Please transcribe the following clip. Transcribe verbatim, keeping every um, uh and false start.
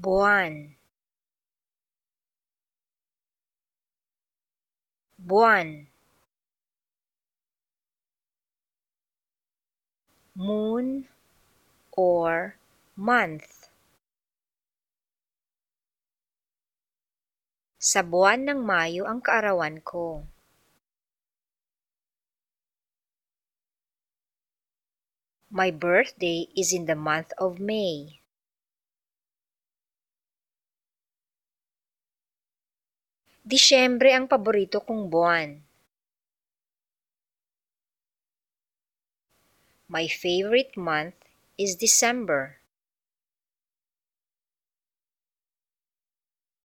buwan, buwan. Moon or month. Sa buwan ng Mayo ang kaarawan ko. My birthday is in the month of May. Disyembre ang paborito kong buwan. My favorite month is December.